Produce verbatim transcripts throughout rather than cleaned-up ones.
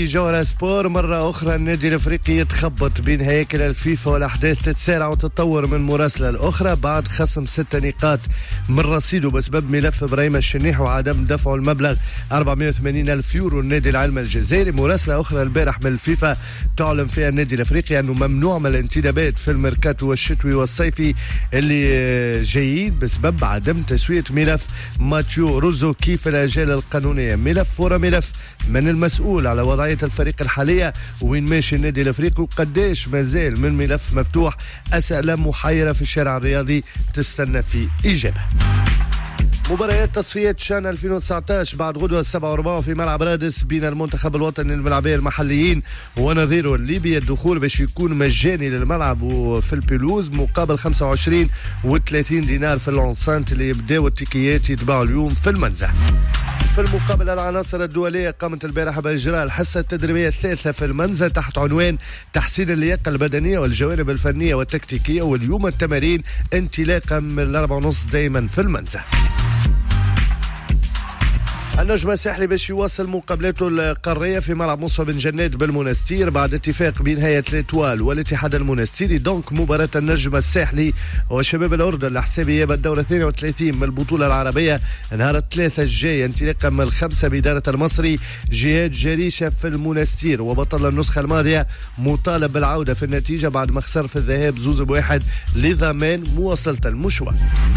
جولة سبور مرة أخرى النادي الأفريقي يتخبط بين هياكل الفيفا والأحداث تتسارع وتتطور من مراسلة الأخرى بعد خصم ستة نقاط من رصيده بسبب ملف إبراهيم الشنيح وعدم دفع المبلغ أربعمائة وثمانين ألف يورو النادي العلم الجزائري. مراسلة أخرى البارح من الفيفا تعلن فيها النادي الأفريقي أنه ممنوع من الانتدابات في الميركاتو الشتوي والصيفي اللي جايين بسبب عدم تسوية ملف ماتيو روزوكي في الأجال القانونية. ملف ورا ملف من المسؤول على وضعية الفريق الحالية وين ماشي النادي الأفريقي وقديش مازال من ملف مفتوح. أسئلة محيرة في الشارع الرياضي تستنى في إجابة. مباريات تصفية شان ألفين وتسعطاش بعد غدوة السبعة وربع في ملعب رادس بين المنتخب الوطني للملاعبية المحليين ونظيره الليبي. الدخول باش يكون مجاني للملعب وفي البيلوز مقابل خمسة وعشرين وثلاثين دينار في اللونسانت اللي يبداو التيكيات يتباعوا اليوم في المنزه. في المقابلة العناصر الدولية قامت البارحة بإجراء الحصة التدريبية الثالثة في المنزه تحت عنوان تحسين اللياقة البدنية والجوانب الفنية والتكتيكية، واليوم التمارين انطلاقا من الأربعة ونص دايما في المنزه. النجم الساحلي باش يواصل مقابلته القارية في ملعب مصطفى بن جناد بالمنستير بعد اتفاق بين هيئة الاتوال والاتحاد المنستيري. دونك مباراة النجم الساحلي وشباب الأردن لحساب إياب الدورة اثنين وثلاثين من البطولة العربية نهار الثلاثة الجاي انطلاقا من الخمسة بإدارة المصري جهاد جريشة في المنستير. وبطل النسخة الماضية مطالب بالعودة في النتيجة بعد ما خسر في الذهاب زوز بواحد لضمان مواصلة المشوار.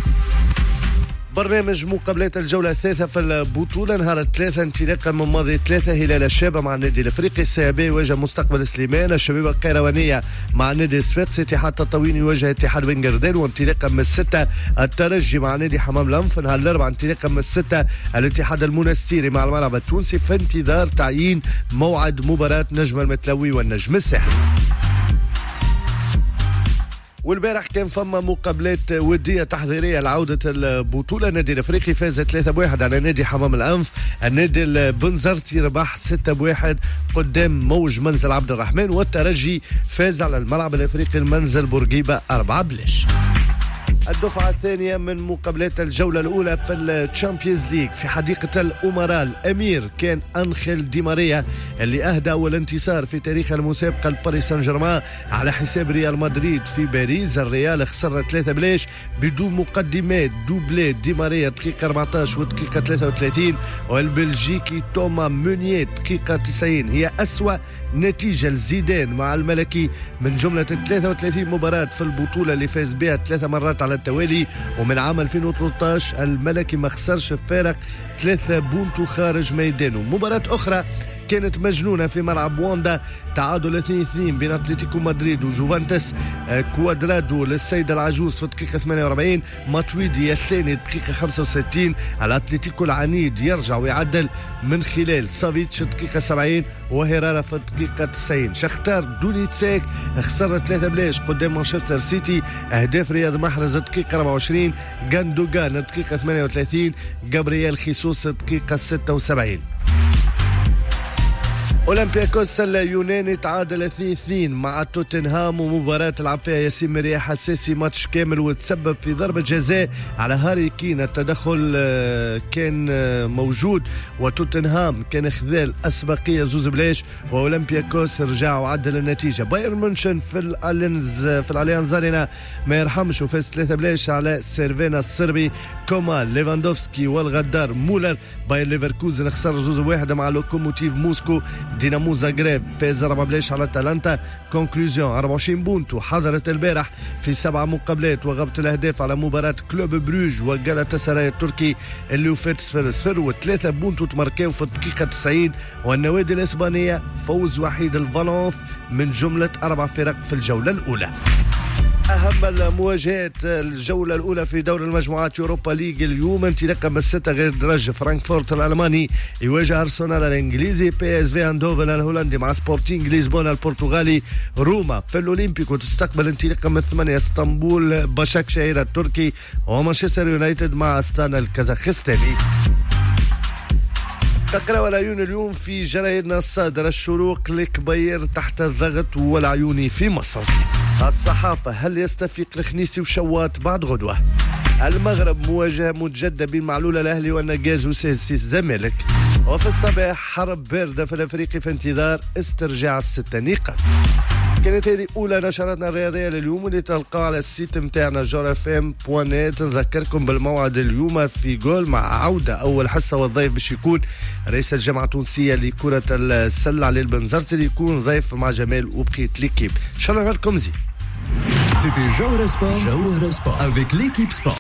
برنامج مقابلات الجولة الثالثة في البطولة نهار الثلاثة انطلاقا من ماضي ثلاثة هلال الشابة مع النادي الأفريقي، السيابي يواجه مستقبل سليمان، الشبيبة القيروانية مع النادي الصفاقسي، اتحاد تطاوين يواجه اتحاد بن قردان، وانطلاقا من الستة الترجي مع نادي حمام الأنف. نهار الأربعاء انطلاقا من الستة الاتحاد المنستيري مع الملعب التونسي في انتظار تعيين موعد مباراة نجم المتلوي والنجم الساحلي. والبارح كان فما مقابلات ودية تحضيرية لعودة البطولة. النادي الأفريقي فاز ثلاثة بواحد على نادي حمام الأنف. النادي البنزرتي ربح ستة بواحد قدام موج منزل عبد الرحمن، والترجي فاز على الملعب الأفريقي المنزل بورقيبة أربعة بلاش. الدفعة الثانية من مقابلات الجولة الأولى في الشامبيونز ليج في حديقة الأمراء الأمير كان أنخيل دي ماريا اللي أهدى أول انتصار في تاريخ المسابقة لباريس سان جيرمان على حساب ريال مدريد في باريس. الريال خسر ثلاثة بلاش بدون مقدمات، دوبلي دي ماريا دقيقة أربعطاش ودقيقة ثلاثة وثلاثين، والبلجيكي توما مونيي دقيقة تسعين. هي أسوأ نتيجة لزيدان مع الملكي من جملة ثلاثة وثلاثين مباراة في البطولة اللي فاز بها ثلاثة مرات على التوالي. ومن عام ألفين وثلاثطاش الملكي ما خسرش فارق ثلاثة بونتو خارج ميدانه. مباراة أخرى كانت مجنونة في ملعب واندا، تعادل اثنين اثنين بين أتلتيكو مدريد وجوفانتس. كوادرادو للسيد العجوز في الدقيقة ثمانية وأربعين، ماتويدي الثاني دقيقة خمسة وستين. الأتلتيكو العنيد يرجع ويعدل من خلال سافيتش دقيقة سبعين وهيرارا في الدقيقة تسعين. شختار دونيتساك خسر ثلاثة بلاش قدام مانشستر سيتي، أهداف رياض محرز الدقيقة أربعة وعشرين، غاندوغان الدقيقة ثمانية وثلاثين، جابرييل خيسوس الدقيقة ستة وسبعين. أولمبياكوس اليوناني تعادل اثنين اثنين مع توتنهام، ومباراة لعب فيها ياسين مريح حساسي ماتش كامل وتسبب في ضربة جزاء على هاري كين. التدخل كان موجود وتوتنهام كان خذال أسبقية زوز بلاش، وأولمبياكوس رجع وعدل النتيجة. بايرن مونشن في الألينز في الأليانز أرينا ما يرحمش وفاز ثلاثة بلاش على سيرفينا الصربي. كومان ليفاندوفسكي والغدار مولر. باير ليفركوزن خسر زوز واحد مع لوكوموتيف موسكو. دينامو زاغريب فاز أربعة بلاش على تالانتا. كونكلوزيون أربعة وعشرين بونتو حضرت البارح في سبع مقابلات وغبت الأهداف على مباراة كلوب بروج وجالاتا سراي التركي اللي وفات صفر صفر، وثلاثة بونتو تماركاو في الدقيقة تسعين. والنوادي الإسبانية فوز وحيد الفالنف من جملة أربع فرق في الجولة الأولى. أهم المواجهات الجولة الأولى في دور المجموعات يوروبا ليج اليوم انطلاقا من الستة غير درجة. فرانكفورت الألماني يواجه أرسنال الإنجليزي، بي اس في اندوفن الهولندي مع سبورتينغ لشبونة البرتغالي. روما في الأولمبيكو تستقبل انطلاقا من ثمانية اسطنبول باشاكشهير التركي، ومانشستر يونايتد مع أستانا الكازاخستاني. تقرأ العيون اليوم في جرايدنا الصادرة: الشروق الكبير تحت الضغط والعيوني في مصر. الصحافة: هل يستفيق الخنيسي وشوات بعد غدوة؟ المغرب: مواجهة متجددة بين معلول الأهلي والنجاز وسيسي الزمالك. وفي الصباح حرب باردة في الأفريقي في انتظار استرجاع الستة نقاط. كانت هذه أولى نشراتنا الرياضية لليوم اللي تلقاها على السيت متاعنا جور اف ام بوان نت. نذكركم بالموعد اليوم في جول مع عودة أول حصة، والضيف باش يكون رئيس الجامعة التونسية لكرة السلة علي البنزرتي اللي يكون ضيف مع جمال وبقية ليكيب. إن شاء الله لكم زين. C'était Jawhara Sport, Jawhara Sport avec l'équipe sport.